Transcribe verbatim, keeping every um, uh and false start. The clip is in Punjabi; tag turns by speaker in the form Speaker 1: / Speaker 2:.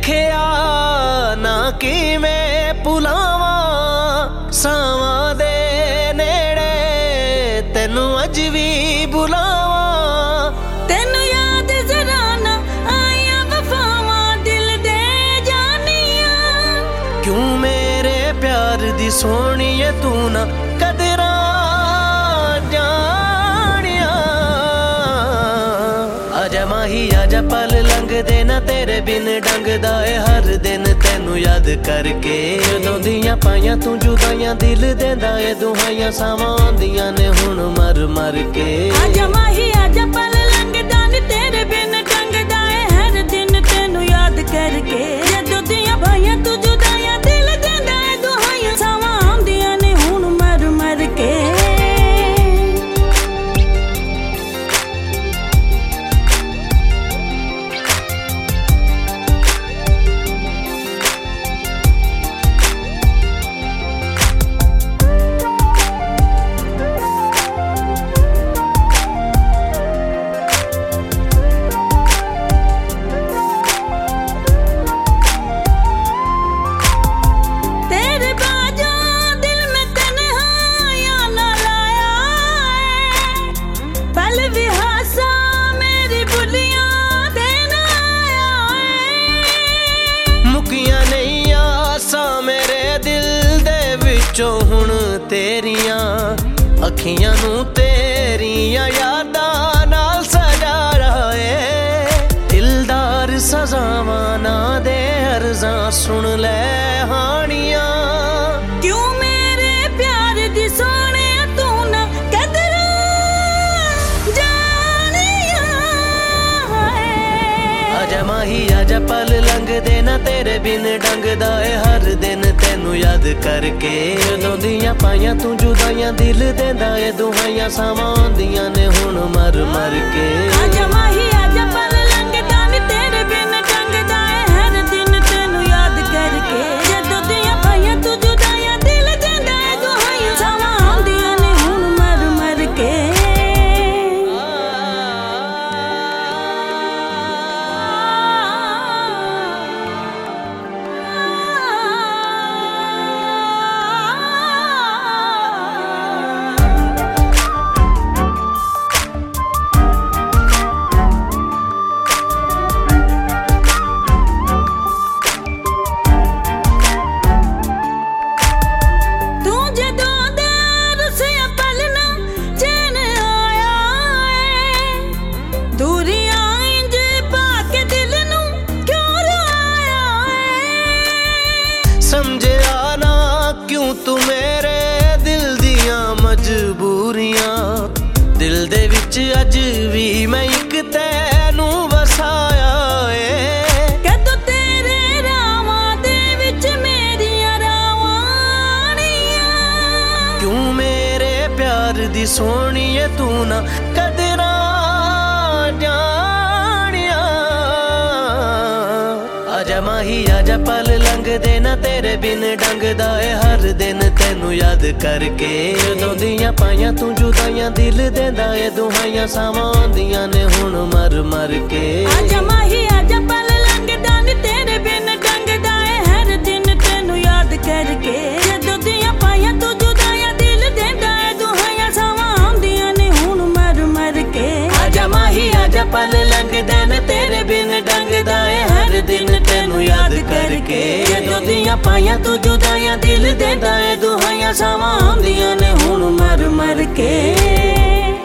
Speaker 1: ਦੇਖਿਆ ਨਾ ਕਿਵੇਂ ਭੁਲਾਵਾਂ ਸਾਵਾਂ ਦੇ ਨੇੜੇ ਤੈਨੂੰ ਅੱਜ ਵੀ ਬੁਲਾਵਾਂ।
Speaker 2: ਤੈਨੂੰ ਯਾਦ ਜ਼ਰਾ ਨਾ ਆਈਆਂ ਵਫਾਵਾਂ ਦਿਲ ਦੇ ਜਾਨੀਆਂ।
Speaker 1: ਕਿਉਂ ਮੇਰੇ ਪਿਆਰ ਦੀ ਸੋਹਣੀਏ ਤੂੰ ਨਾ ਕਦਰਾਂ ਜਾਣਿਆ। ਆਜਾ ਮਾਹੀ ਆਜਾ ਪਲ ਲੰਘਦੇ ਨਾ ਤੇਰੇ ਬਿਨ ਡੰਗਦਾ ਏ ਹਰ ਦਿਨ ਤੈਨੂੰ ਯਾਦ ਕਰਕੇ। ਉਦੋਂ ਦੀਆਂ ਪਾਈਆਂ ਤੂੰ ਜੁਦਾਈਆਂ ਦਿਲ ਦੇਂਦਾ ਏ ਦੁਹਾਈਆਂ ਸਾਵਾਂ ਆਉਂਦੀਆਂ ਨੇ ਹੁਣ ਮਰ ਮਰ ਕੇ।
Speaker 2: ਆਜਾ ਮਾਹੀ ਆਜਾ ਪਲ ਲੰਘਦਾ ਨੀ ਤੇਰੇ ਬਿਨ ਡੰਗਦਾ ਏ ਹਰ ਦਿਨ ਤੈਨੂੰ ਯਾਦ ਕਰਕੇ। ਜਦੋਂ ਦੀਆਂ ਪਾਈਆਂ ਤੂੰ ਜੁਦਾਈਆਂ ਦਿਲ ਦੇਂਦਾ ਏ ਦੁਹਾਈਆਂ ਸਾਵਾਂ ਆਉਂਦੀਆਂ ਨੇ ਹੁਣ ਮਰ ਮਰ ਕੇ।
Speaker 1: ਚੋਂ ਹੁਣ ਤੇਰੀਆਂ ਅੱਖੀਆਂ ਨੂੰ ਤੇਰੀਆਂ ਯਾਦਾਂ ਨਾਲ ਸਜਾਇਆ ਏ। ਦਿਲਦਾਰ ਸਜ਼ਾਵਾਂ ਨਾ ਦੇ ਅਰਜ਼ਾਂ ਸੁਣ ਲੈ ਹਾਣੀਆਂ।
Speaker 2: ਕਿਉਂ ਮੇਰੇ ਪਿਆਰ ਦੀ ਸੋਹਣਿਆ ਤੂੰ ਨਾ ਕਦਰਾਂ ਜਾਣਿਆ।
Speaker 1: ਆਜਾ ਮਾਹੀ ਆਜਾ ਪਲ ਲੰਘਦੇ ਨਾ ਤੇਰੇ ਬਿਨ ਡੰਗਦਾ ਏ ਹਰ ਦਿਨ ਤੈਨੂੰ ਯਾਦ ਕਰਕੇ। ਉਦੋਂ ਦੀਆਂ ਪਾਈਆਂ ਤੂੰ ਜੁਦਾਈਆਂ ਦਿਲ ਦੇਂਦਾ ਏ ਦੁਹਾਈਆਂ ਸਾਵਾਂ ਆਉਂਦੀਆਂ ਨੇ ਹੁਣ ਮਰ ਮਰ ਕੇ।
Speaker 2: ਆਜਾ ਮਾਹੀ ਆਜਾ ਪਲ ਲੰਘਦਾ ਨੀ ਤੇਰੇ ਬਿਨ ਡੰਗਦਾ ਏ ਹਰ ਦਿਨ ਤੈਨੂੰ ਯਾਦ ਕਰਕੇ। ਜਦੋਂ ਦੀਆਂ ਪਾਈਆਂ ਤੂੰ ਜੁਦਾਈਆਂ ਦਿਲ ਦੇਂਦਾ ਏ ਦੁਹਾਈਆਂ ਸਾਵਾਂ ਆਉਂਦੀਆਂ ਨੇ ਹੁਣ ਮਰ ਮਰ ਕੇ।
Speaker 1: ਸਮਝਿਆ ਨਾ ਕਿਉਂ ਤੂੰ ਮੇਰੇ ਦਿਲ ਦੀਆਂ ਮਜਬੂਰੀਆਂ। ਦਿਲ ਦੇ ਵਿੱਚ ਅੱਜ ਵੀ ਮੈਂ ਇੱਕ ਤੈਨੂੰ ਵਸਾਇਆ ਏ।
Speaker 2: ਕਦੋਂ ਤੇਰੇ ਰਾਵਾਂ ਦੇ ਵਿੱਚ ਮੇਰੀਆਂ ਰਾਵਾਂ ਨੀਆਂ।
Speaker 1: ਕਿਉਂ ਮੇਰੇ ਪਿਆਰ ਦੀ ਸੋਹਣੀਏ ਤੂੰ ਨਾ ਕਦਰਾਂ ਜਾਣਿਆ। ਆਜਾ ਮਾਹੀ ਆਜਾ ਪਲ ਲੰਘਦੇ ਨਾ ਤੇਰੇ ਬਿਨ ਡੰਗਦਾ ਏ ਹਰ ਦਿਨ ਤੈਨੂੰ ਯਾਦ ਕਰਕੇ। ਉਦੋਂ ਦੀਆਂ ਪਾਈਆਂ ਤੂੰ ਜੁਦਾਈਆਂ ਦਿਲ ਦੇਂਦਾ ਏ ਦੁਹਾਈਆਂ ਸਾਵਾਂ ਆਉਂਦੀਆਂ ਨੇ ਹੁਣ ਮਰ ਮਰ ਕੇ।
Speaker 2: ਆਜਾ ਮਾਹੀ ਆਜਾ ਪਲ ਲੰਘਦਾ ਨੀ ਤੇਰੇ ਬਿਨ ਡੰਗਦਾ ਏ ਹਰ ਦਿਨ ਤੈਨੂੰ ਯਾਦ ਕਰਕੇ। ਜਦੋਂ ਦੀਆਂ ਪਾਈਆਂ ਤੂੰ ਜੁਦਾਈਆਂ ਦਿਲ ਦੇਂਦਾ ਏ ਦੁਹਾਈਆਂ ਸਾਵਾਂ ਆਉਂਦੀਆਂ ਨੇ ਹੁਣ ਮਰ ਮਰ ਕੇ।
Speaker 1: ਆਜਾ ਮਾਹੀ ਆਜਾ ਪਲ ਲੰਘਦਾ ਨੀ ਤੇਰੇ ਬਿਨ ਡੰਗਦਾ ਏ ਹਰ ਦਿਨ ਤੈਨੂੰ ਯਾਦ ਕਰਕੇ। ਜਦੋਂ ਦੀਆਂ ਪਾਈਆਂ ਤੂੰ ਜੁਦਾਈਆਂ ਦਿਲ ਦੇਂਦਾ ਏ ਦੁਹਾਈਆਂ ਸਾਵਾਂ ਆਉਂਦੀਆਂ ਨੇ ਹੁਣ ਮਰ ਮਰ ਕੇ।